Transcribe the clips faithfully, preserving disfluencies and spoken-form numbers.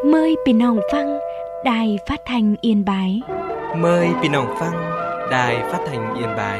Mờiพี่น้องฟังđài phát thanh Yên Bái. Mời พี่น้องฟัง Đài Phát thanh Yên Bái.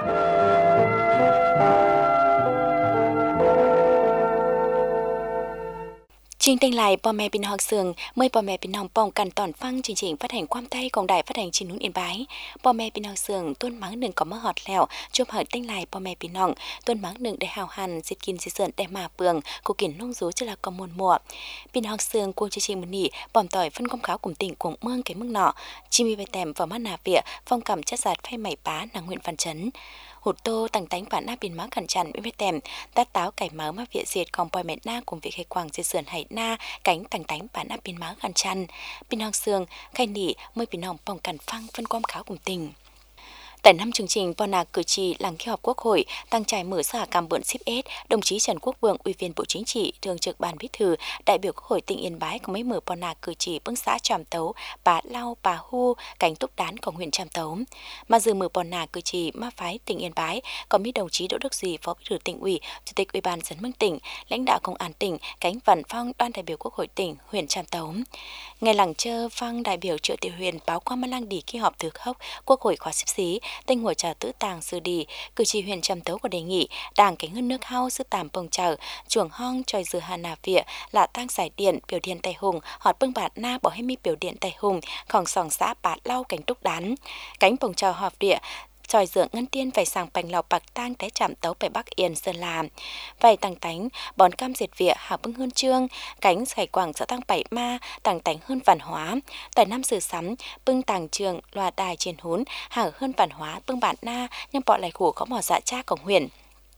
Chương trình lạiพ่อแม่พี่น้องเสืองเมื่อพ่อแม่พี่น้องป้องกันตอนฟังจริงๆphát hành ความใต้ของđài phát hành ชินนุนอินไบพ่อแม่พี่น้องเสืองต้นมังหนึ่งก็มาฮอดแล้วช่วงเปิดเต้งลายพ่อแม่พี่น้องต้นมังหนึ่งได้หาวหันสิกินสิเสือนได้มาเปลืองกูกินนุ่งสูจะละกมวลมัวพี่น้องเสืองกูจะชิมื้อนี้ป้อมต่อยฟันความขาวกลุ่มติ่งกวงเมืองแก่เมืองเนาะจิมีไปแต้มฝ่ามานาเปียฟ้องกำจัดสัตว์ไฟใหม่ป้านางhuyện văn chấnหดโตตั้งแต่งป่านหน้าปินม้าขันจันไม่ไปเต็มตาเต้าไก่เมามาเวียเสียดของปอยเม็ดหน้ากลุ่มวิเคกวางเสื่อนไหหน้าไก่ตั้งแต่งป่านหน้าปินม้าขันจันปินน้องเสืองไข่หนีเมื่อปินน้องป้องกันฟังฟันความขาวกลุ่มติ่งแต่năm chương trìnhปนาcử tri làng kỳ họp Quốc hội tăng trải mở xã cam bươn ship s đồng chí Trần Quốc Vượng ủy viên Bộ Chính trị thường trực ban bí thư đại biểu Quốc hội tỉnh Yên Bái có mấy mở pona cử tri bưng xã Tràm Tấu Bà Lau Bà Hu cánh Túc Đán của huyện Tràm Tấu mà dự mở pona cử tri ma phái tỉnh Yên Bái có mấy đồng chí Đỗ Đức Duy phó bí thư tỉnh ủy chủ tịch ủy ban dân mương tỉnh lãnh đạo công an tỉnh cánh Văn Phong đoàn đại biểu Quốc hội tỉnh huyện Tràm Tấu ngày làng chơ Phong đại biểu Triệu Tiểu Huyền báo qua ma lang đi kỳ họp thứ khốc Quốc hội khóa xếp xí tinh hội trà tứ tàng sư đi cử tri huyện Tràm Tấu có đề nghị đảng cánh hơn nước hao sư tàm bồng chờ chuồng hong tròi dừa hà nà vịa là tăng giải điện biểu điện tài hùng họt bưng bạt na bỏ hết mi biểu điện tài hùng khòng sòng xã bạt lau cánh Túc Đán cánh bồng chờ họp địa tròi dựa ngân tiên phải sàng bành lào bạc tang té Tràm Tấu phải Bắc Yên Sơn La vài tăng tánh bón cam diệt vịa hạ bưng hơn trương cánh sài quảng xã tăng bảy ma tăng tánh hơn văn hóa tại năm sử sắm bưng tàng trường loa đài trên hún hạ hơn văn hóa bưng bản na nhưng bọn lại khổ có mỏ dạ cha cổng huyền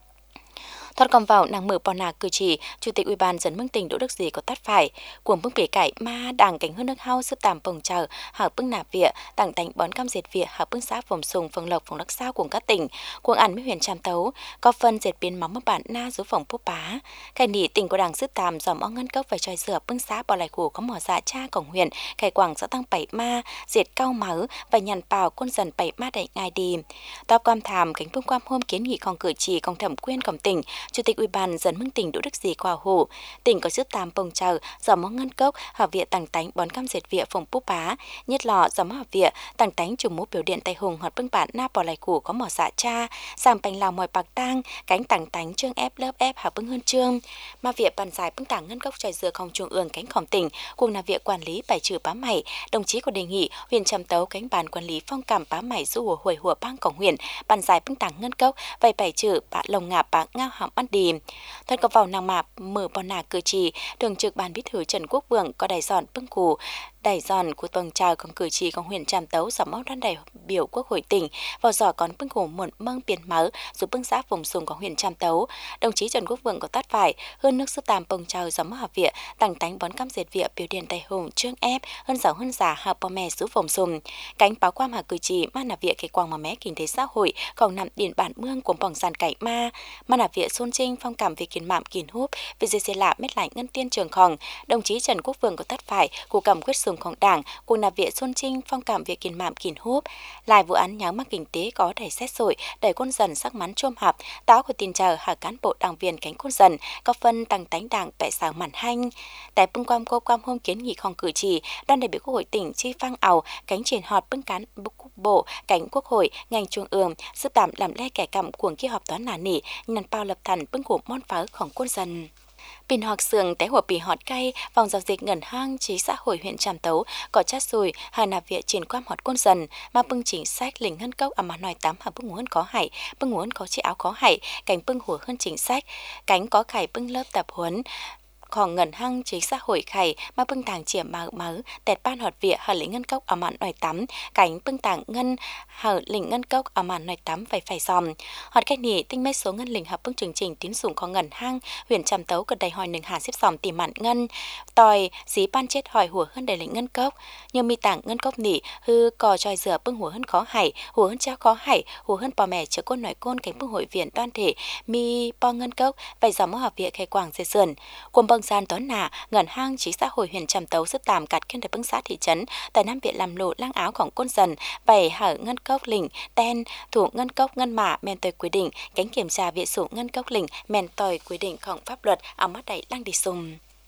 thoát còn vào nàng mở pona cử chỉ chủ tịch ủy ban dân mương tỉnh Đỗ Đức Duy có tắt phải cuồng bưng bể cải ma đảng cánh hơn nước hao sức tàm bồng chờ hảo bưng nạp vịa tặng tánh bón cam diệt vịa hảo bưng xã vùng sùng phường lộc phường đắc sao cùng các tỉnh cuồng ăn với huyện Tràm Tấu có phân diệt biến mắm ở bản na dưới phòng phúc bá cái nỉ tỉnh của đảng sức tàm dòm ó ngân cốc phải tròi sửa bưng xã bỏ lại khổ có mỏ dạ cha cổng huyện cải quảng xã tăng bảy ma diệt cao máu và nhàn bào quân dần bảy ma đại ngài đi tao quan thàm cánh phương quan hôm kiến nghị con cử chỉ con thẩm quyên cổng tỉnh chủ tịch ủy ban dân mương tỉnh Đỗ Đức Duy qua hồ tỉnh có sức tàm bồng chờ dò mó ngân cốc hợp viện tàng tánh bón cam diệt vịa phòng phúc bá nhất lọ dò mó hợp viện tàng tánh chủ mũ biểu điện tay hùng hoạt bưng bản na bỏ lại củ có mỏ dạ cha sàm bành lào mòi bạc tang cánh tàng tánh trương ép lớp ép hợp bưng hơn trương mà viện bàn giải bưng tàng ngân cốc tròi dừa không trung ương cánh khổng tỉnh cùng là viện quản lý bài trừ bá mảy đồng chí có đề nghị huyện Tràm Tấu cánh bàn quản lý phong cảm bá mảy du hồ hồi hùa bang cổng huyện bàn giải bưng tàng ngân cốc vay bài trừ bạ lồng ngạp bạ ngao hỏng ăn đi thật có vào nàng mạp mở pona cử chỉ thường trực ban bí thư Trần Quốc Vượng có đài giòn bưng cù đài giòn của tuần trào còn cử chỉของhuyện Tràm Tấu dòng máu đoàn đại biểu Quốc hội tỉnh vào giỏ còn bưng cù muộn măng biển máu giúp bưng xã vùng sùng của huyện Tràm Tấu đồng chí Trần Quốc Vượng có tát phải hơn nước sư tàm bông trào dòng máu hợp viện tặng tánh bón cam diệt viện biểu điện tài hùng trương ép hơn giàu hơn giả hạ bò mè giúp vùng sùng cánh báo quan hà cử chỉ ma nạp viện cái quang mà mé kinh tế xã hội còn nằm điện bản mương của bỏng sàn cải ma ma nạp viện xuân trinh phong cảm về kiến mạm kiến húp về dây xe lạ mét lại ngân tiên trường khòng đồng chí Trần Quốc Vượng có tát phải của cầm quyết sùngของđảng của nạp viện xuân trinh phong cảm về kiến mạm kiến húp lại vụ án nháo mắc kinh tế có đẩy xét sủi đẩy quân dần sắc mắn chôm hạp táo của tin chờ hạ cán bộ đảng viên cánh quân dần có phân tăng tánh đảng bẻ sáng màn hanh tại bưng quam cô quam hôm kiến nghị không cử chỉ đoàn đại biểu Quốc hội tỉnh chi phang ảo cánh triển họp bưng cán bộ cánh Quốc hội ngành trung ương sức tạm làm le kẻ cầm cuồng kia họp toán nà nỉ nhằn bao lập thần bưng của món pháoของquân dần Pin họt sườn téหัวpì họt cay vòng giao dịch ngân hàng trí xã hội huyện Tràm Tấu có chát sùi hà nạp viện triển quan họt quân dần mà bưng chính sách lình ngân cốc ở mà nói tám hà bưng muốn có hại bưng muốn có chiếc áo có hại cánh bưng hùa hơn chính sách cánh có khải bưng lớp tập huấnของเงินหั่งchính xã hội khải mà bưng tàng chìa mà mớ tẹt ban họt viện hở lĩnh ngân cốc ở mạn nói tắm cánh bưng tàng ngân hở lĩnh ngân cốc ở mạn nói tắm phải phải dòm họt cách nỉ tinh mấy số ngân lĩnh hợp bưng chương trình tín dụng có ngân hang huyện Tràm Tấu gần đầy hỏi nừng hà xếp dòm tìm mạn ngân tòi dí ban chết hỏi hùa hơn đầy lĩnh ngân cốc như mi tàng ngân cốc nỉ hư cò tròi dừa bưng hùa hơn khó hảy hùa hơn cha khó hảy hùa hơn bò mẹ chở côn nói côn cánh bưng hội viện đoan thể mi po ngân cốc phải dòm mô hợp viện khai quảng dê sườn cùng bưng gian toán nà ngân hang trí xã hội huyện Tràm Tấu sức tàm cắt khen đại bưng xã thị trấn tại nam viện làm lộ lang áoของcôn dần bảy hở ngân cốc lỉnh ten thủ ngân cốc ngân mã men tời quy định cánh kiểm tra viện sổ ngân cốc lỉnh men tời quy địnhของpháp luật ở mắt đẩy lang đi sùng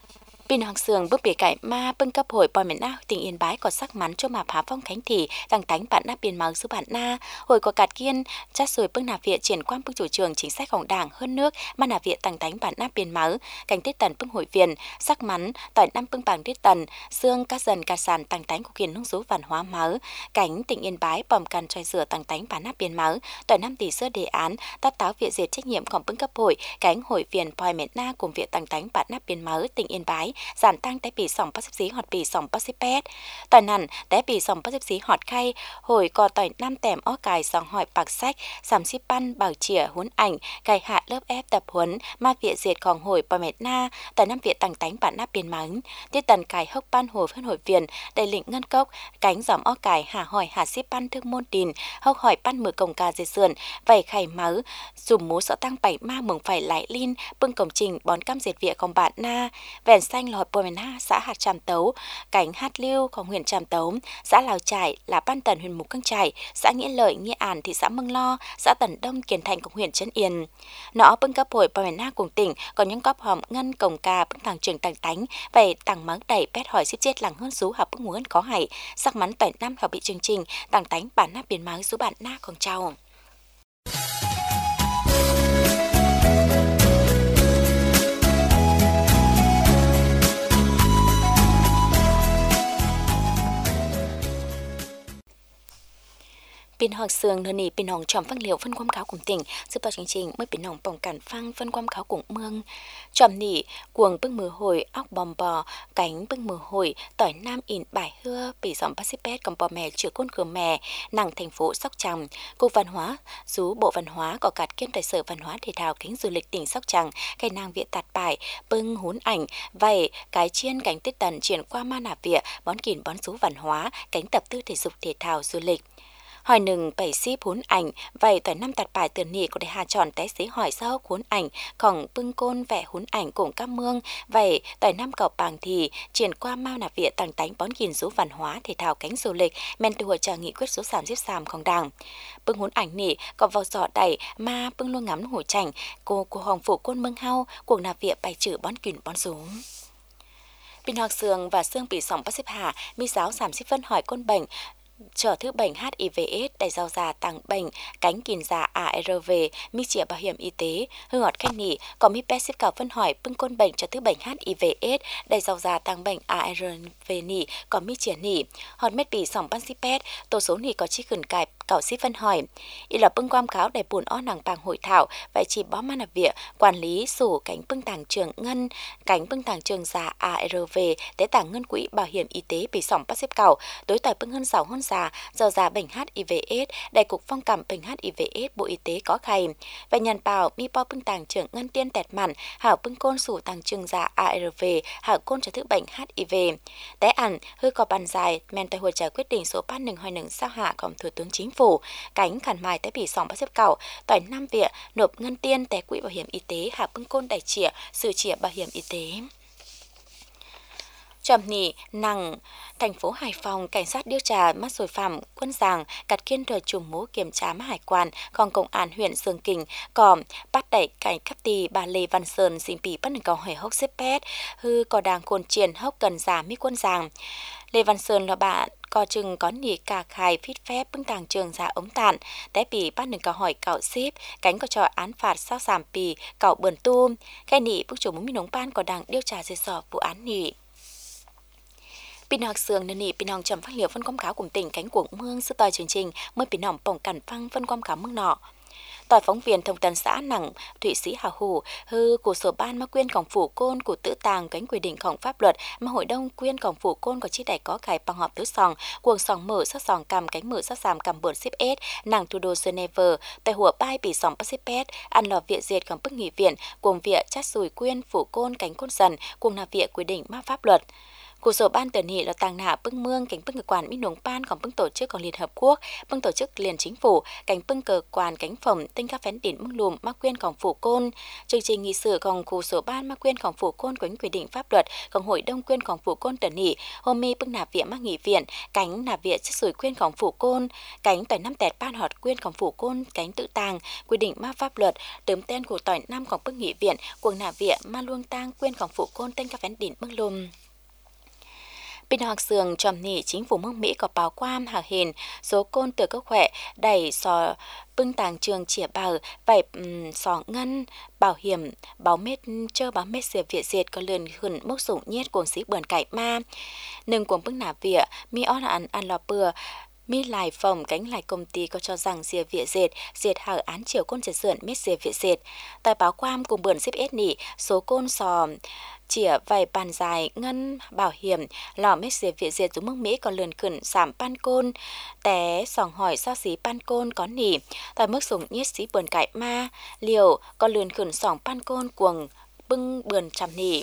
Pin học sường bước bề cải ma bưng cấp hội bò miền na tỉnh Yên Bái có sắc mắn cho mà phá phong khánh thị tăng tánh bạn na biên máu số bạn na hồi có cạt kiên chát rồi bưng nạp viện triển quan bưng chủ trường chính sáchของđảng hơn nước mà nạp viện tăng tánh bạn na biên máu cảnh tiết tần bưng hội viện sắc mắn tỏi năm bưng bảng tiết tần xương cá dần cá sàn tăng tánh của kiền nông số văn hóa máu cảnh tỉnh Yên Bái bòm can trai rửa tăng tánh bạn na biên máu tỏi năm tỷ sơ đề án tát táo viện diệt trách nhiệmของbưng cấp hội cảnh hội viện pòi miền na cùng viện tăng tánh bạn na biên máu tỉnh Yên Bái giản tăng tạiปีสองพันสิบสี่ฮอดปีสองพันสิบแปดตอนนั้นแต่ปีสองพันสิบสี่ฮอดไข่หอยก่อต่อยน้ำแต้มอ้อกายสองหอยปากแซกสามสิบปั้นเบาเฉียหุนảnhไก่hạ lớp ép tập huấnมาเวียเสียดของหอยปอเมตหน้าแต่น้ำเวียต่างtánh bản nắp biên mắngที่ตันไก่hốc ban hồ phân hội viên đầy lĩnh ngân cốc cánh giòmอ้อกายhạ hỏi hạ xếpปั้นthương môn tin hốc hỏiปั้นมือกงกาdây sườn vảyไข่máu dùng mú sợ tăng bảy ma mừng phải lại linh bưng cổng trình bón cam diệt vịaของbạn na vẻn xanh lòiปอเมตหน้าxã hạt Tràm Tấu, cảnh Hát Lưuของhuyện Tràm Tấu, xã Lào Trải là Ban Tần huyện Mù Căng Trải, xã Nghĩa Lợi, Nghĩa An thị xã Mương Lo, xã Tần Đông Kiền Thành của huyện Trấn Yên. Nó bưng cấp hội bò miền Na cùng tỉnh còn những góp hòm ngân cổng ca bưng tàng trường tàng tánh về tàng mắng đẩy pét hỏi xếp chết làng hơn sú học bưng muốn có hại sắc mắn tỏi năm học bị chương trình tàng tánh bản na biển mắng số bạn na còn trao. Pin học sường nơi này pin hồng tròm phân liệu phân quam cáo cùng tỉnh giúp vào chương trình mới pin hồng bỏng cản phăng phân quam cáo cùng mương tròm nỉ cuồng bưng mưa hồi óc bòm bò cánh bưng mưa hồi tỏi nam in bài hưa bị dòng pasipet cầm bò mè chữa côn cửa mè nặng thành phố Sóc Trăng cục văn hóa rú bộ văn hóa có cạt kiêm tại sở văn hóa thể thao kính du lịch tỉnh Sóc Trăng cây nàng viện tạt bài bưng hún ảnh vậy cái chiên cánh tết tần triển qua ma nạp viện bón kìn bón rú văn hóa cánh tập tư thể dục thể thao du lịch hỏi nừng bảy ship huấn ảnh vậy tỏi năm tạt bài tiền nị của đại hà tròn té xí hỏi sau huấn ảnh khổng bưng côn vẽ huấn ảnh cùng các mương vậy tỏi năm cầu bàng thì triển qua mao nạp viện tàng tánh bón gìn rú văn hóa thể thao cánh du lịch men từ hội trợ nghị quyết số sàm xếp sàmของđảng bưng huấn ảnh nị có vào giỏ đẩy ma bưng luôn ngắm hổ chảnh cô của hồng phụ côn mương hao cuộc nạp viện bài trừ bón kìn bón rú Pin học sường và xương bị sòng bắt xếp hạ mi giáo sàm xếp phân hỏi côn bệnh trở thứ bệnh hát i vê ết đầy rau già tăng bệnh cánh kìn già a rờ vê mi chìa bảo hiểm y tế hương ngọt khen nỉ có mi pet xếp cào phân hỏi bưng côn bệnh trở thứ bệnh hát i vê ết đầy rau già tăng bệnh a rờ vê nỉ có mi chìa nỉ hòn mét bị sòng ban xếp pet tổ số nỉ có chi khẩn cài cào xếp phân hỏi y là bưng quam cáo đầy buồn ó nàng bàng hội thảo vậy chỉ bó man nạp viện quản lý sổ cánh bưng tàng trường ngân cánh bưng tàng trường già a rờ vê tế tàng ngân quỹ bảo hiểm y tế bị sòng bắt xếp cào đối tỏi bưng hơn sáu hơn già giờ già bệnh hát i vê ết đại cục phong cảm bệnh hát i vê ết bộ y tế có khay và nhận bảo mi po bưng tàng trưởng ngân tiên tẹt mặn hảo bưng côn sủ tàng trường già a rờ vê hảo côn cho thứ bệnh hát i vê té ẩn hư có bàn dài men tại hội trợ quyết định số ba hนึ่งhai hนึ่งsao hạของthủ tướng chính phủ cánh khẩn mài tại bị sòng bắt xếp cào tỏi năm viện nộp ngân tiên tại quỹ bảo hiểm y tế hảo bưng côn đại chĩa sửa chĩa bảo hiểm y tế Trầm nỉ nặng thành phố Hải Phòng cảnh sát điều tra mắt rồi phạm quân giàng cắt kiên đời chùm mũ kiểm tra mắt hải quan còn công an huyện Dương Kinh còn bắt đẩy cảnh cấp tì bà Lê Văn Sơn sinh bị bắt được cầu hỏi hốc xếp pet hư có đang cồn triển hốc cần giả mi quân giàng Lê Văn Sơn là bạn có chừng có nỉ cả khai phít phép bưng tàng trường giả ống tàn té bị bắt được câu hỏi cậu ship cánh có trò án phạt sao giảm pì cậu bườn tu cái nỉ bức chủ mũ mi nông ban có đang điều tra dây dò vụ án nỉ Pin học sường nên nị pin hồng trầm phát liệu phân quam cáo cùng tỉnh cánh cuồng mương sư tòi chương trình mới pin hồng bỏng cản phăng phân quam cáo mương nọ tòi phóng viên thông tấn xã nặng thụy sĩ hào hủ hư của sở ban mà quyên cổng phủ côn của tự tàng cánh quy địnhของpháp luật mà hội đông quyên cổng phủ côn có chi đại có cải bằng họp tứ sòng cuồng sòng mở sát sòng cầm cánh mở sát sàm cầm bươn xếp ết nàng thủ đô Geneva tại hùa bay bị sòng Pacific ăn lò viện diệt còn bức nghị viện cuồng viện chát sùi quyên phủ côn cánh côn dần cuồng nạp viện quy định ma pháp luật Cụ sổ ban tờ nị là tàng nạ bưng mương cánh bưng cơ quan mỹ nông ban còn bưng tổ chức còn Liên Hợp Quốc, bưng tổ chức liền chính phủ, cánh bưng cơ quan cánh phẩm tinh các phén đỉnh bưng lùm mắc quyên còn phủ côn. Chương trình nghị sự còn cụ sổ ban mắc quyên còn phủ côn quánh quy định pháp luật còn hội đông quyên còn phủ côn tờ nị, hôm mi bưng nạp viện mắc nghị viện, cánh nạp viện xét sủi quyên còn phủ côn, cánh tỏi năm tẹt ban họt quyên còn phủ côn, cánh tự tàng quy định mắc pháp luật, tớm tên của tỏi năm còn bưng nghị viện, cuồng nạp viện ma luông tang quyên còn phủ côn tinh các phén đỉnh bưng lùm. Bên học sường tròm nị chính phủ mông Mỹ có báo quam hạ hền số côn từ các khỏe đẩy sò bưng tàng trường chỉa bào vảy um, sò ngân bảo hiểm báo mết chơ báo mết diệt việt diệt có lườn hửn mốc sủng nhiết cuồng xí bờn cải ma nâng cuồng bưng nạp vỉa mi ót ăn ăn lò bừa mi lại phòng cánh lại công ty có cho rằng diệt việt dệt diệt hở án chiều côn diệt sườn mết diệt việt dệt tại báo quam cùng bờn xếp ết nị số côn sò chỉa vài bàn dài ngân bảo hiểm lò mết diệt việt diệt dùng mức Mỹ còn lườn khẩn giảm pan côn té sòng hỏi sao xí pan côn có nỉ tại mức sủng nhiết xí bờn cải ma liều còn lườn khẩn sòng pan côn cuồng bưng bườn chằm nỉ.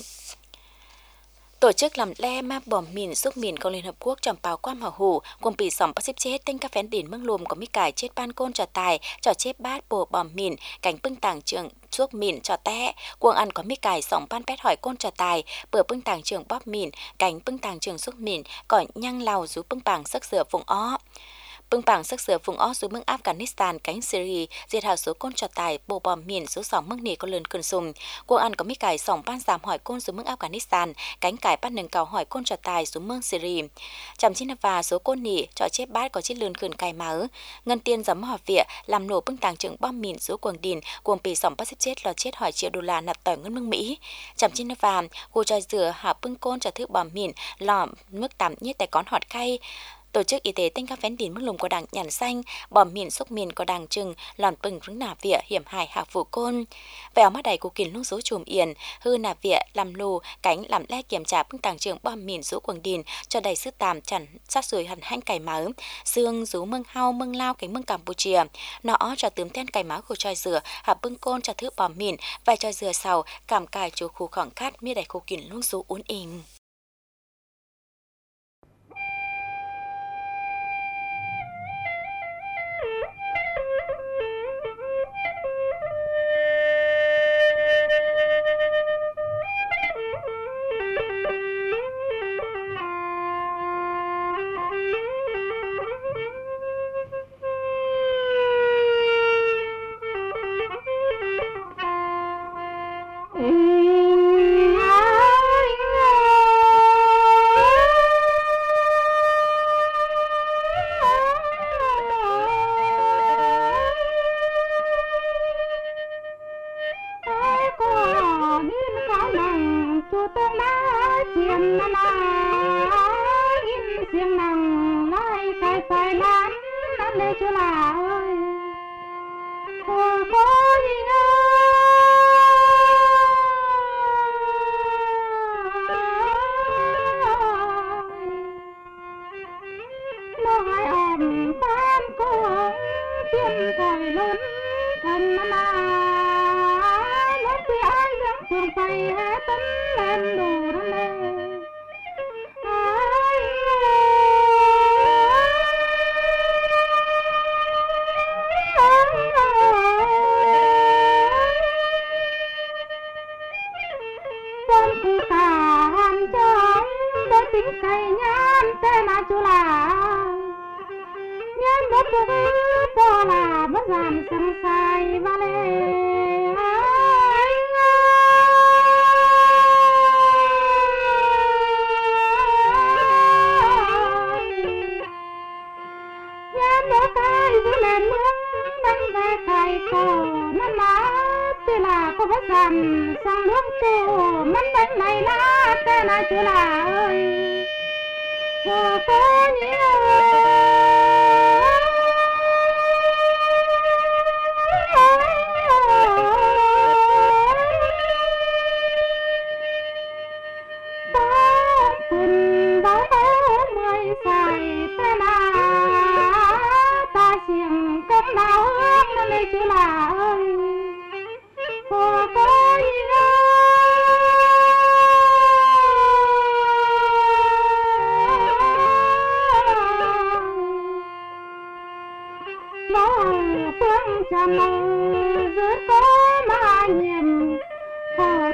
Tổ chức làm le ma bom mìn xúc mìn của Liên Hợp Quốc trong báo quan hảo hủ cùng bị sòng bắt xếp chết tên các phén đỉnh mương lùm có mi cải chết ban côn trò tài trò chết bát bồ bom mìn cảnh bưng tàng trường xúc mìn trò té cuồng ăn có mi cải sòng ban pét hỏi côn trò tài bờ bưng tàng trường bóp mìn cảnh bưng tàng trường xúc mìn cỏi nhăng lào rú bưng bảng sắc sửa vùng ó. Bưng bảng sắc sửa vùng ó xuống bưng Afghanistan cánh Syria diệt hào số côn trò tài bộ bom miền số sòng mương nỉ có lươn cơn sùng cuồng ăn có mi cải sòng ban giảm hỏi côn xuống bưng Afghanistan cánh cải bắt nâng cầu hỏi côn trò tài xuống mương Syria chằm chín và số côn nỉ trò chết bát có chiếc lươn khẩn cài máu ngân tiền giấm hỏa vịa làm nổ bưng tàng trường bom mìn số cuồng đìn cuồng bị sòng bắt xếp chết lò chết hỏi triệu đô la nạp tỏi ngân mương Mỹ chằm chín và cô trò rửa hạ bưng côn trò thứ bom mìn lò mức tạm nhất tại con hot khay. Tổ chức y tế tinh các phén đỉnh mức lùm của đảng nhàn xanh bom mìn xúc mìn có đảng trừng lòn bừng rứng nà vỉa hiểm hài hạ phủ côn vẻo mắt đầy của kiền lúc số chùm yền hư nà vỉa làm lù cánh làm le kiểm tra bưng tàng trường bom mìn rũ quần đìn cho đầy sức tàm chẩn sát sùi hẳn hanh cải máu xương rú mương hao mương lao cánh mương Campuchia nó cho tướm tên cải máu của tròi dừa hạ bưng côn cho thứ bom mìn vài tròi dừa sau cảm cài chú khu khoảng cát mi đầy khu kiền lúc số uốn inh.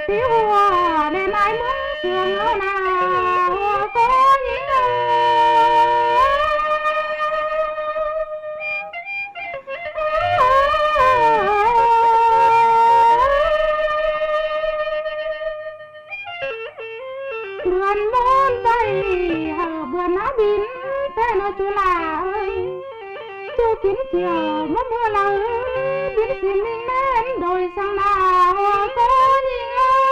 tiêu hoa nên ai muốn sương áo nào có những bươn môn tay hờ bươn áo bin tên nó chú là ơi chú kín chiều nó mưa lâu bin xin mình lên đồi sang nào có những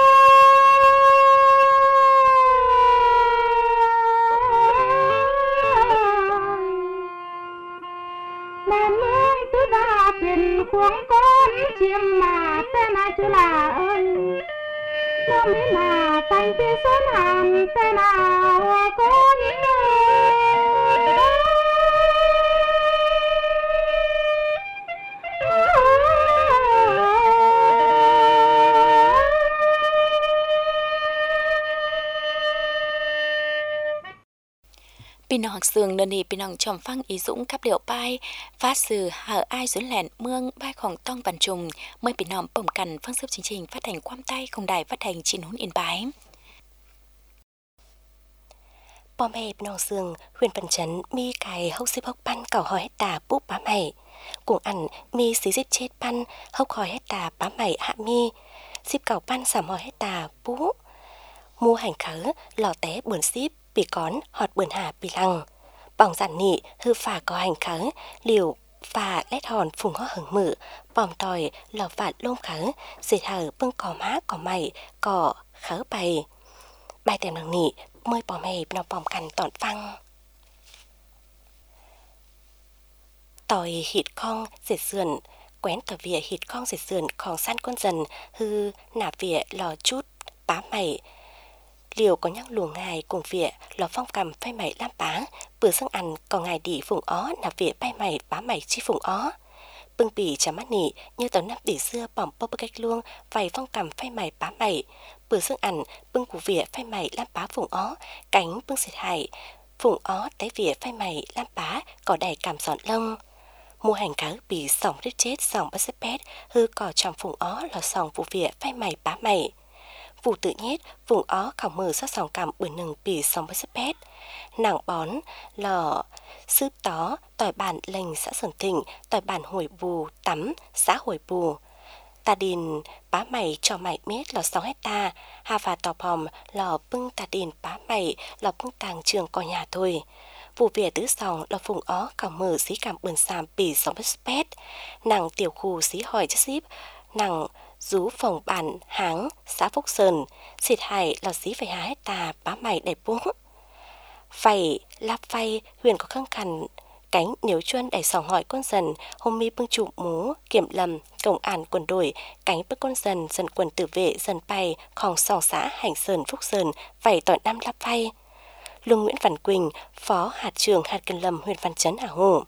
màn mương tứ ba tiền khuống con chim mà tên ai chú là ơi nó mới mà tay phía xuân hàm tên nào có những Pin học sường nên đi pin học trầm phăng ý dũng cáp liệu bay phát sự hở ai dối lẹn mương bayของtông văn trùng mới pin học bổng cằn phương sức chương trình phát hành quam tay không đài phát hành chín hún yên bái. Bò mẹ pin học sường huyền phần chấn mi cài hốc xếp hốc pan cào hỏi hết tà búp bá mày cùng ăn mi xí giết chết pan hốc hỏi hết tà bá mày hạ mi xếp cào pan sảm hỏi hết tà bú mua hành khớ lò té bườn xíp bị cón họt bườn hà bị lăng bỏng giản nị hư phà có hành khớ liều phà lét hòn phùng hó hứng mự bòm tòi lò vạt lôm khớ dệt hở bưng cò má cò mày cò khớ bày bài tèm đằng nị mơi bò mè nó bòm cằn tọn phăng tòi hịt con dệt sườn quén tờ vỉa hịt con dệt sườn còn săn con dần hư nạp vỉa lò chút bá mày liều có nhắc luồng ngài cùng vỉa lò phong cầm phai mày lam bá bữa dương ăn còn ngài đi phùng ó nạp vỉa bay mày bá mày chi phùng ó bưng bì chả mắt nị như tàu nắp đỉ xưa bỏng bơ bơ cách luông vầy phong cầm phai mày bá mày bữa dương ăn bưng của vỉa phai mày lam bá phùng ó cánh bưng xịt hải phùng ó té vỉa phai mày lam bá có đầy cảm giòn lông mua hành cá bì sòng đứt chết sòng bát xếp pét hư cỏ tròn phùng ó lò sòng vụ vỉa phai mày bá mày vụ tự nhét vùng ó khảo mở sát sòng cảm bữa nừng bì sòng bát xếp pét nàng bón lò sướp tó tỏi bản lệnh xã Sơn Thịnh tỏi bản hồi bù tắm xã hồi bù ta đình bá mày cho mày miết lò sáu hecta hà và tò pòm lò bưng ta đình bá mày lò bưng tàng trường có nhà thôi vụ vỉa tứ sòng lò phùng ó khảo mở xí cảm bườn sàm bì sòng bát xếp pét nàng tiểu khu xí hỏi chất xíp nàng rú phòng bản háng xã Phúc Sơn xịt hải lò xí phải há hecta bá mày đầy búng phẩy lạp phay huyền có khăng khăn cánh nếu chuân đẩy sòng hỏi con dần hôm mi bưng trụ mú kiểm lầm cổng ản quần đổi cánh bưng con dần dần quần tử vệ dần bay khòng sòng xã Hành Sơn Phúc Sơn vẩy tỏi năm lạp phay Lương Nguyễn Văn Quỳnh phó hạt trưởng hạt Cần Lâm huyện Văn Chấn Hà Hồ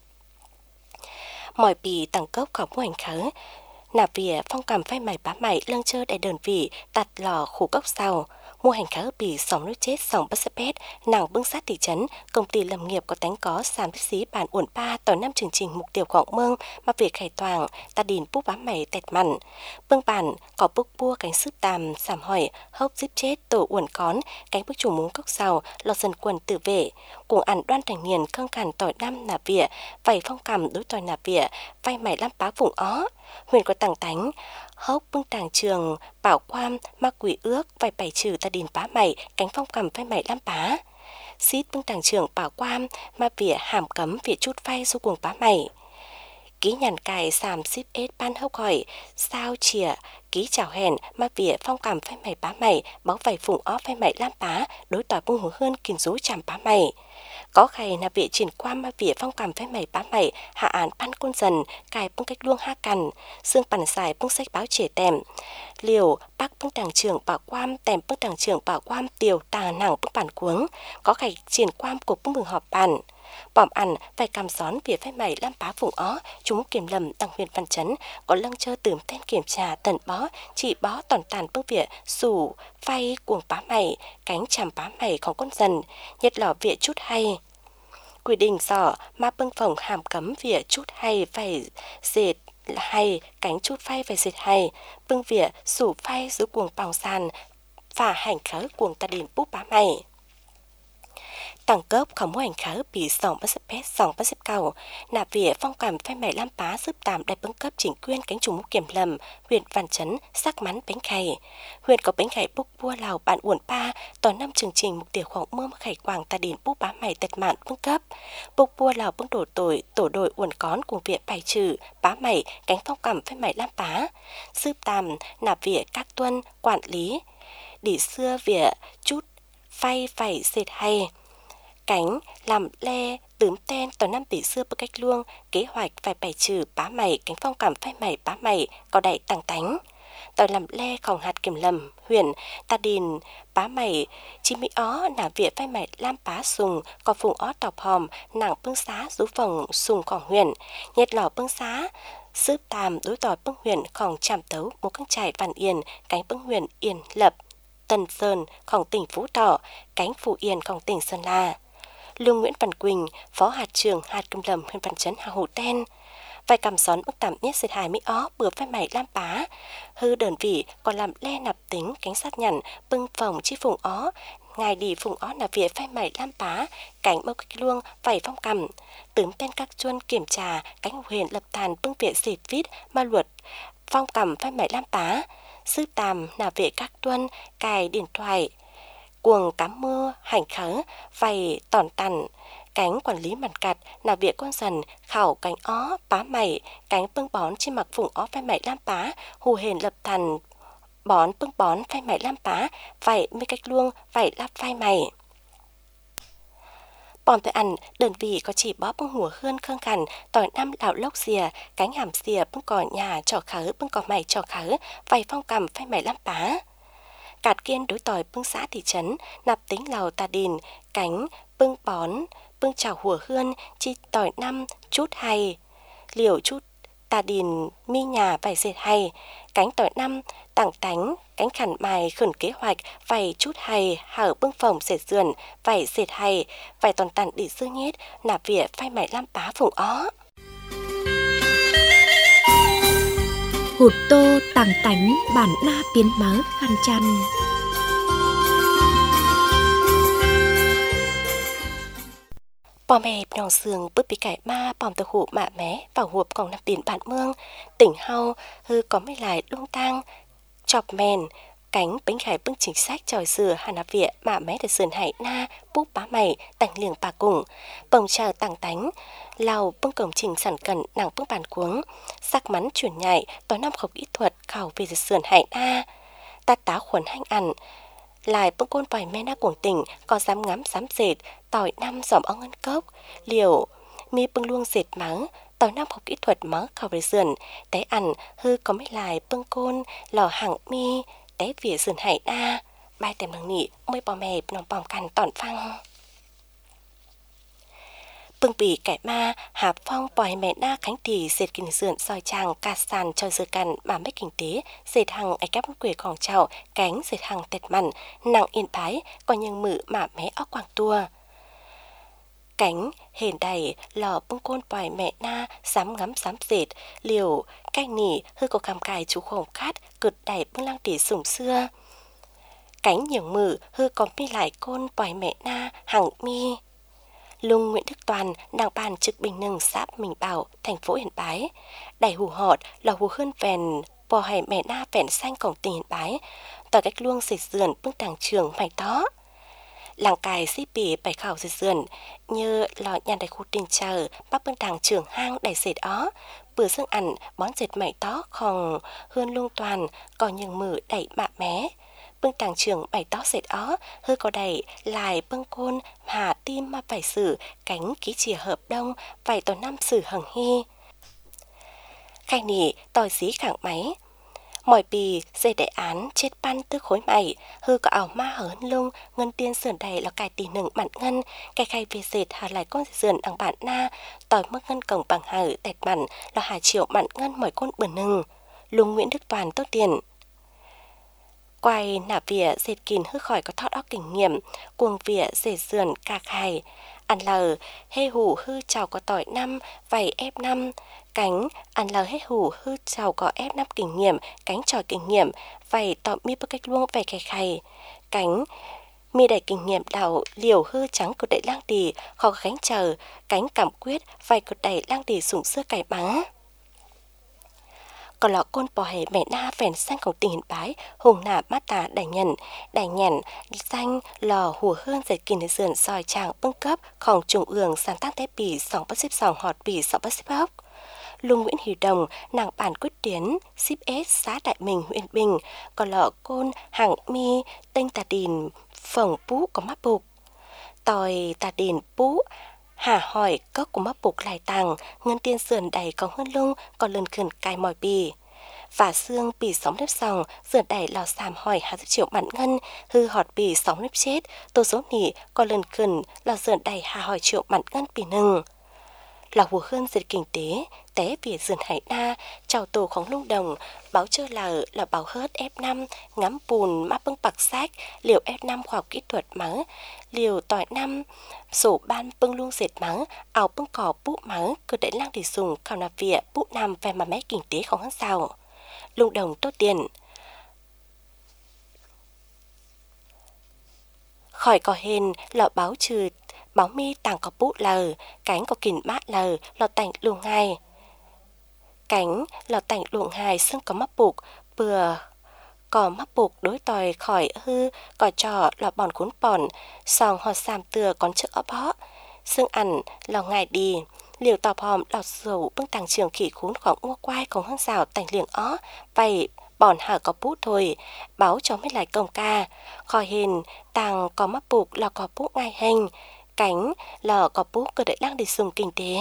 mỏi bì tăng cốc khảo mua hành khớ nạp vỉa phong cầm phai mày bá mày lưng chơ đầy đờn vỉ tạt lò khủ cốc sau mua hành khá bì sòng nước chết sòng bắt xếp pét nàng bưng sát thị trấn công ty lâm nghiệp có tánh có sàn bích xí bản uẩn ba tàu năm chương trình mục tiêu gọng mương mà việc khải toàn ta đình bút bá mày tẹt mặn bưng bản có bức bua cánh sức tàm sàm hỏi hốc díp chết tổ uẩn cón cánh bức chủ muốn cốc sau lọt dần quần tự vệ cùng ăn đoan thành niên khâng khàn tỏi năm nạp vỉa vầy phong cầm đối tỏi nạp vỉa vay mày lam bá vùng ó huyền có tàng tánh hốc bưng tàng trường bảo quam ma quỷ ước vài bảy trừ ta đình bá mày cánh phong cầm phai mày lam bá xít bưng tàng trường bảo quam ma vỉa hàm cấm vỉa chút phay du cuồng bá mày ký nhàn cài sàm xíp ết ban hốc hỏi sao chìa ký chào hèn ma vỉa phong cầm phai mày bá mày báo vài phùng ó phai mày lam bá đối tỏi bưng hú hơn kìm rú chàm bá mày có khay là vỉa triển qua ma vỉa phong cầm phai mày bá mày hạ án pan côn dần cài bưng cách luông ha cằn xương bản xài bưng sách báo trẻ tèm liều bác bưng tàng trường bảo quam tèm bưng tàng trường bảo quam tiều tà nàng bưng bản cuống có khay triển quam của bưng mừng họp bàn bỏm ăn phải cầm xón vỉa phai mày lam bá vùng ó chúng kiểm lầm đăng huyền Văn Chấn có lăng chơ tửm tên kiểm tra tần bó chỉ bó toàn tàn bưng vỉa sủ phay cuồng bá mày cánh chàm bá màyของcon dần nhật lò vỉa chút hay quy định sỏ ma bưng phòng hàm cấm vỉa chút hay phải dệt hay cánh chút phay về dệt hay bưng vỉa sủ phay dưới cuồng bào sàn và hành khớ cuồng ta đình bút bá mày tăng cấp không mua hành khớ bị sòng bắt xếp pét sòng bắt xếp cầu nạp vỉa phong cảm phai mày lam pá giúp tạm đại bưng cấp chỉnh quyên cánh trùng mục kiểm lầm huyện Văn Chấn sắc mắn bánh khay huyện có bánh khay bốc bua lào bạn uổng pa tỏ năm chương trình mục tiêu khoảng mưa khải quảng ta điền bút bá mày tật mạn bưng cấp bốc bua lào bưng đổ tội tổ đội uổng cón cùng vỉa bài trừ bá mày cánh phong cảm phai mày lam pá giúp tạm nạp vỉa các tuân quản lý để xưa vỉa chút phay phải dệt hay cánh làm le tướm ten tòa năm tỷ xưa bức cách luông kế hoạch phải bài trừ bá mày cánh phong cảm phai mày bá mày có đại tăng tánh tòa làm le khổng hạt kiểm lầm huyện ta đình bá mày chi mỹ ó nả vỉa phai mày lam bá sùng có phùng ó tọc hòm nặng bưng xá rú phòng sùng khổng huyện nhiệt lò bưng xá sướp tàm đối tỏi bưng huyện khổng chạm tấu một căng trải Văn Yên cánh bưng huyện Yên Lập Tân Sơn khổng tỉnh Phú Thọ cánh Phú Yên khổng tỉnh Sơn La Lương Nguyễn Văn Quỳnh, phó hạt trưởng hạt Cầm Lầm huyện Văn Chấn Hà Hồ Ten. Vài cầm xón ức tạm nhất dệt hài mỹ ó bừa phai mày lam pá. Hư đơn vị còn làm le nạp tính cánh sát nhằn bưng phòng chi phùng ó. Ngài đi phùng ó nạp vỉa phai mày lam pá, cánh mâu kích luông vảy phong cầm. Tướm tên các chuân kiểm trà, cánh huyền lập thàn bưng vỉa dệt vít ma luật phong cầm phai mày lam pá. Sư tàm nạp vỉa các tuân cài điện thoại. Cuồng cám mưa, hành khớ, vầy, tòn tằn, cánh quản lý mặt cặt, nà vỉa con dần, khảo cánh ó, pá mày, cánh bưng bón trên mặt phùng ó phai mày lam pá, hù hền lập thần, bón bưng bón phai mày lam pá, vầy mê cách luông, vầy lắp phai mày. Bòm tới ăn, đơn vị có chỉ bó bưng hùa hơn khương khẩn, tỏi năm đảo lốc xìa, cánh hàm xìa bưng cỏ nhà, trò khớ, bưng cỏ mày trò khớ, vầy phong cầm phai mày lam pá. Cạt kiên đối tỏi bưng xã thị trấn, nạp tính lào tà đình, cánh, bưng bón, bưng chảo hùa hươn, chi tỏi năm, chút hay, liều chút tà đình, mi nhà vài dệt hay, cánh tỏi năm, tảng tánh, cánh khẩn mài khẩn kế hoạch, vài chút hay, hở bưng phòng dệt dườn, vài dệt hay, vài toàn tàn đi sư nhết, nạp vỉa phai mày lam pá phùng ó. Hụt tô tàng tánh bản na biến mớ khăn chăn. Bò mẹ nòng sườn bước bị cải ma bòm từ hụ mạ mé vào hộp còn nằm tiền bản mương tỉnh hau hư có mấy lại lung tang chọc mèn cánh bánh khải bưng chính sách tròi sửa hà nạp vịa mạ mé để sườn hải na búp bá mày tành liềng bà cùng bồng chờ tàng tánh lào bưng cổng trình sản cẩn nàng bưng bàn cuống sắc mắn chuyển nhạy tối năm khẩu kỹ thuật khảo về sườn hải na ta tá khuẩn hanh ăn lại bưng côn vòi mê na cuồng tỉnh có dám ngắm dám dệt tỏi năm giòm ong ngân cốc liều mi bưng luông dệt mắng tỏi năm học kỹ thuật mắng khảo về sườn té ăn hư có mấy lại bưng côn lò hàng mi té vỉa sườn hải na bài tèm nằng nị môi bò mè nòng bòm cằn tòn phăng bưng bì cải ma hạp phong bòi mẹ na khánh tỷ dệt kinh sườn soi tràng cà sàn cho dưa cằn mà mấy kinh tế dệt hàng ai cắp quỷ còn chảo cánh dệt hàng tẹt mặn nặng yên bái còn nhưng mự mà mé óc quàng tua cánh hền đầy lò bưng côn bòi mẹ na sám ngắm sám dệt liều canh nỉ hư có cằm cài chú khổng khát cực đẩy bưng lăng tỉ sủng xưa cánh nhiều mự hư có mi lại côn bòi mẹ na hàng mi Lung Nguyễn Đức Toàn đang bàn trực Bình Nưng xã Mình Bảo thành phố Yên Bái đẩy hù họt là hù hơn vèn bò hải mẹ na vẹn xanh cổng tỉnh Yên Bái tỏi cách luông dệt sườn bưng tàng trường mày tó làng cài xí bì bày khảo dệt sườn như lò nhàn đại khu tình chờ bắc bưng tàng trường hang đẩy dệt ó bữa dương ăn món dệt mày tó khòng hơn lung toàn còn nhưng mử đẩy mạ mé bưng tàng trường bày tó dệt ó hơi có đầy lại bưng côn hà tim mà phải xử cánh ký chìa hợp đông vài tổ năm xử hằng hy khai nỉ tỏi xí khẳng máy mỏi bì dây đại án chết pan tư khối mày hư có ảo ma hớn lung ngân tiên sườn đầy là cài tỷ nừng bản ngân cài khay về dệt hà lại con sườn đằng bản na tỏi mức ngân cổng bằng hở tẹt bản là hà triệu bản ngân mỏi côn bẩn nừng Lung Nguyễn Đức Toàn tốt tiền quay nả vỉa dệt kín hư khỏi có thót óc kinh nghiệm cuồng vỉa dệt sườn cà khai ăn lờ hê hủ hư chào có tỏi năm vầy ép năm cánh ăn lờ hê hủ hư chào có ép năm kinh nghiệm cánh tròi kinh nghiệm vầy tọ mi bơ cách luông vầy khay khay cánh mi đầy kinh nghiệm đào liều hư trắng của đại lang tỳ khó gánh chờ cánh cảm quyết vầy của đại lang tỳ sủng xưa cải bắn còn lọ côn bò hề mẹ na phèn xanhของtình hiện bái hùng nà mát tà đại nhận đại nhận xanh lò hùa hương dệt kinh để sườn sòi tràng bưng cấpของtrung ương sản tác tế bì sòng bắt xếp sòng họt bì sòng bắt xếp hốc Lung Nguyễn Hỷ Đồng nàng bản quyết tiến ship s xã Đại Mình huyện Bình còn lọ côn hàng mi tên tà đìn phồng pú có mắt bục tòi tà đìn pú hà hỏi cốc của mắt bục lại tàng ngân tiên sườn đầy có hơn lung còn lần khẩn cài mỏi bì và xương bì sóng nếp sòng sườn đầy lò xàm hỏi hai triệu mặn ngân hư họt bì sóng nếp chết tô số nỉ còn lần khẩn lò sườn đầy hà hỏi triệu mặn ngân bì nừng là hùa hơn dịch kinh tế té về sườn hải na chào tổของlung đồng báo chơi là là báo hớt ép năm ngắm bùn map bưng bạc sách liều ép năm khoa học kỹ thuật mắng liều tỏi năm sổ ban bưng lung dệt mắng áo bưng cỏ bút mắng cứ để lang để dùng khảo nạp vỉa bút nằm về mà mé kinh tế không hơn sao lung đồng tốt tiền khỏi có hên lọ báo trừ báo mi tàng có bút lờ cánh có kìm mát lờ lọ tảnh luồng hai cánh lọ tảnh luồng hai xương có mắc bục bừa có mắc bục đối tòi khỏi hư cỏ trò lọ bòn khốn bòn sòng họt xàm từa con chữ ấp hó xương ăn lọ ngài đi liều tọp hòm lọt dầu bưng tàng trường khỉ khốn khoảng mua quai không hơn rào tảnh liềng ó vậy bòn hở có bút thôi báo cho mấy lại công ca khỏi hình tàng có mắc bục lọ có bút ngay hình cánh lò có bút cơ đại lang để dùng kinh tế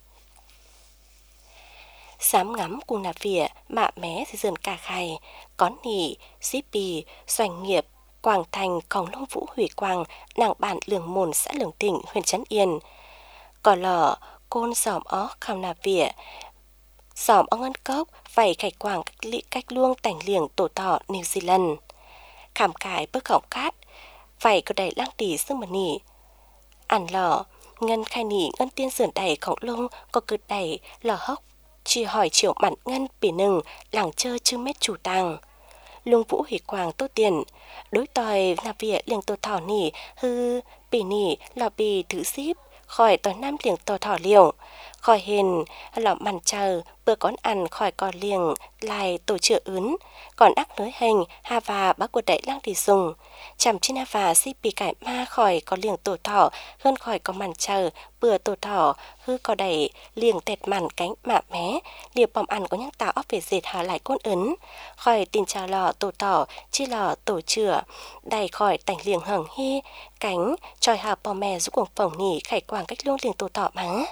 sám ngắm cùng nạp vỉa mạ mé thì dần cà khay có nỉ xí bì doanh nghiệp Quảng Thành Còng Long Vũ Hủy Quang nàng bản Lường Mồn xã Lường Tỉnh huyện Trấn Yên có lò côn giòm ó khảo nạp vỉa giòm ó ngân cốc vảy khải quảng cách lị cách luông tảnh liềng tổ tỏ New Zealand khảm cải bước khổng cát vảy có đầy lang tỉ xương mà nỉ ăn lò ngân khai nỉ ngân tiên sườn đầy khổng lung có cực đầy lò hốc chỉ hỏi triệu mặn ngân bỉ nừng làng chơ chư mét chủ tàng Lung Vũ Hủy Quang tốt tiền đối tòi nạp vỉa liềng tổ thỏ nỉ hư bỉ nỉ lò bì thứ ship khỏi tòi năm liềng tổ thỏ liều khỏi hình lọ mặn chờ bữa con ăn khỏi còn liềng lại tổ chữa ướn còn ác nới hình hà và bác của đại lang thì dùng chằm trên hà và xí bì cải ma khỏi có liềng tổ thỏ hơn khỏi có mặn chờ bữa tổ thỏ hư có đẩy liềng tẹt mặn cánh mạ mé liều bòm ăn có nhắc táo óc về dệt hà lại côn ấn khỏi tình chờ lọ tổ thỏ chi lọ tổ chữa đầy khỏi tảnh liềng hởng hy cánh tròi hà bò mè giúp cuồng phồng nỉ khải quảng cách luôn liềng tổ thỏ mắng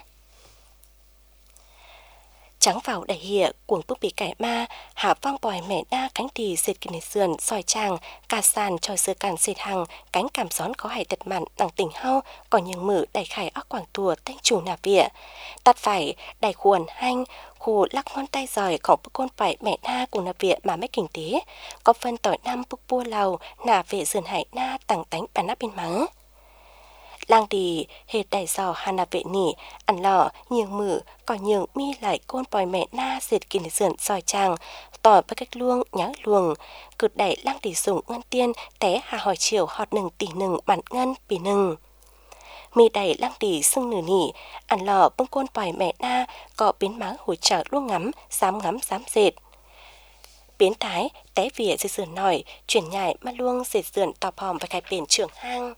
trắng vào đầy hịa cuồng bước bị cải ma hạ vang bòi mẹ đa cánh tỳ dệt kinh sườn soi tràng cà sàn tròi sơ càn dệt hàng cánh cảm gión có hải tật mặn đằng tỉnh hao còn nhường mử đầy khải óc quảng tùa thanh chủ nạp vỉa tắt phải đầy khuẩn hanh khu lắc ngón tay giỏiของbước côn phải mẹ na cùng nạp vỉa mà mấy kinh tế có phân tỏi năm bước bua lầu nà vệ sườn hải na tàng tánh bản nắp bên mắng lang đi hệt đầy giò hà nạp vệ nỉ ăn lò nhường mử còn nhường mi lại côn bòi mẹ na dệt kinh sườn soi tràng tỏi với cách luông nhá luồng cực đẩy lang đi dùng ngân tiên té hà hỏi chiều họt nừng tỷ nừng bản ngân bì nừng mi đẩy lang đi sưng nử nỉ ăn lò bưng côn bòi mẹ na có biến má hồi trở luông ngắm dám ngắm dám dệt biến thái té vỉa dệt sườn nổi chuyển nhảy mà luông dệt sườn tọp hòm và khai biển trưởng hang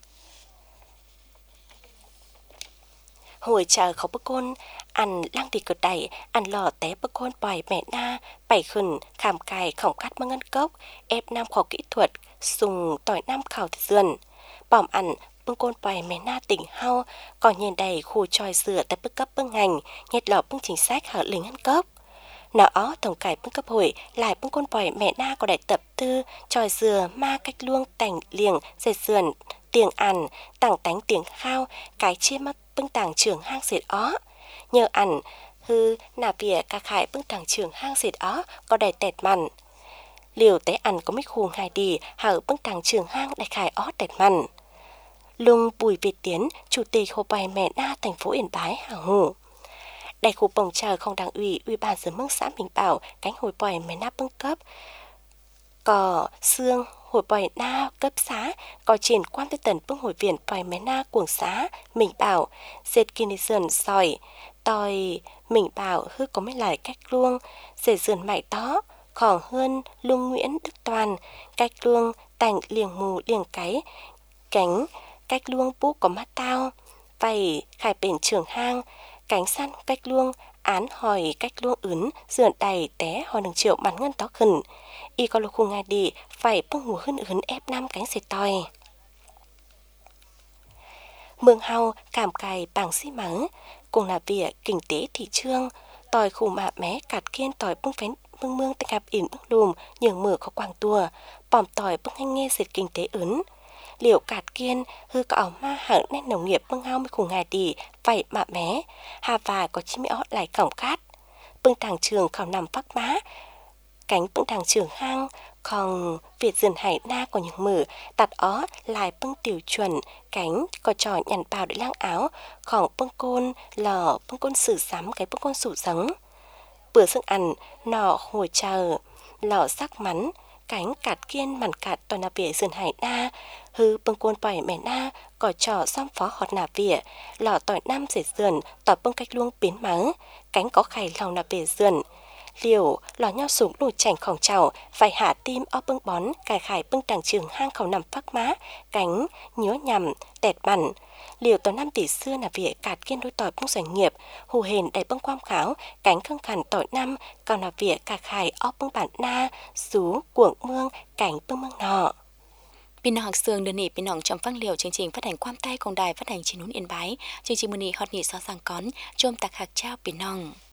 hồi chờ khó bức côn ăn lang đi cực đẩy ăn lò té bức côn bòi mẹ na bảy khẩn khảm cài khổng cắt măng ngân cốc ép năm khoa kỹ thuật dùng tỏi năm khảo thì dườn bỏm ăn bưng côn bòi mẹ na tỉnh hao còn nhìn đầy khu tròi sửa tại bức cấp bưng ngành nhét lò bưng chính sách hở lính ngân cốc nó ó tổng cải bưng cấp hội lại bưng côn bòi mẹ na có đại tập tư tròi sửa ma cách luông tành liềng dệt sườn tiếng ăn tảng tánh tiếng khao cái chia mắt bưng tàng trường hang dệt ó nhờ ăn hư nà vỉa ca khải bưng tàng trường hang dệt ó có đầy tẹt mặn liều té ăn có mít khùng hai đi hở bưng tàng trường hang đầy khải ó tẹt mặn Lung Bùi Việt Tiến, Chủ tịch Hội Bài Mẹ Na thành phố Yên Bái hào hùng. Đại khu bồng chờ không đảng ủy, ủy ban dân mức xã Minh Bảo, cánh Hội Bài Mẹ Na bưng cấp. Có xương Hội Bài Na cấp xã, có triển quan tới tần bưng hội viện Bài Mẹ Na cuồng xã, Minh Bảo, dệt kinh dần sỏi, tòi Minh Bảo hư có mấy lại cách luông, dệt dần mại đó, khỏng hơn Lung Nguyễn Đức Toàn, cách luông tành liềng mù liềng cái, cánh cách luông bú có mắt tao, vầy khải bền trường hang, cánh săn cách luông, án hỏi cách luông ứng, dườn đầy té hỏi đừng triệu bắn ngân tó khẩn. Y có lục khu ngài đi, phải bưng mùa hân ứng ép năm cánh xịt tòi. Mương hào cảm cài bằng xí mắng, cùng là vỉa kinh tế thị trương, tòi khu mạ mé cạt kiên tòi bưng phén bưng mương tay gặp ỉn bưng lùm, nhường mở có quàng tùa, bòm tòi bưng anh nghe xịt kinh tế ứng. Liệu cạt kiên hư có ảo ma hẳn nên nông nghiệp bưng hao mới cùng ngài đi, phải mạ mé, hà và có chí mẹ ót lại cổng cát. Bưng thằng trường khảo nằm phát má, cánh bưng thằng trường hang, còn Việt dần hải na có những mở, đặt ó lại bưng tiểu chuẩn, cánh có trò nhằn bào để lang áo, còn bưng côn lò bưng côn sử sắm cái bưng côn sủ giống. Bữa sức ăn, nọ hồi chờ, lò sắc mắn, cánh cạt kiên mặn cạt toàn là vỉa dần hải na, hư bưng côn bảy mẹ na, có trò xóm phó họt nà vỉa, lò tỏi năm dệt dần, tỏi bưng cách luông biến mắng, cánh có khải lòng nà vỉa dần. Liều lò nhau súng lùi chảnh khổng chảo, phải hạ tim o bưng bón, cài khải bưng đằng trường hang khẩu nằm phát má, cánh nhớ nhằm, tẹt mặn. Liều tỏi năm tỷ xưa là vỉa cạt kiên đôi tỏi bưng doanh nghiệp, hù hền đầy bưng quam kháo, cánh khương khẩn tỏi năm, còn là vỉa cài khải o bưng bản na, xú, cuộn mương, cánh bưng mương nọ. Pin học sương đơn nỉ pin nòng trong phăng liều chương trình phát hành quam tay cùng đài phát hành chín nún Yên Bái, chương trình mùa nỉ hot nỉ so sang cón, chôm tạc hạc trao pin nòng.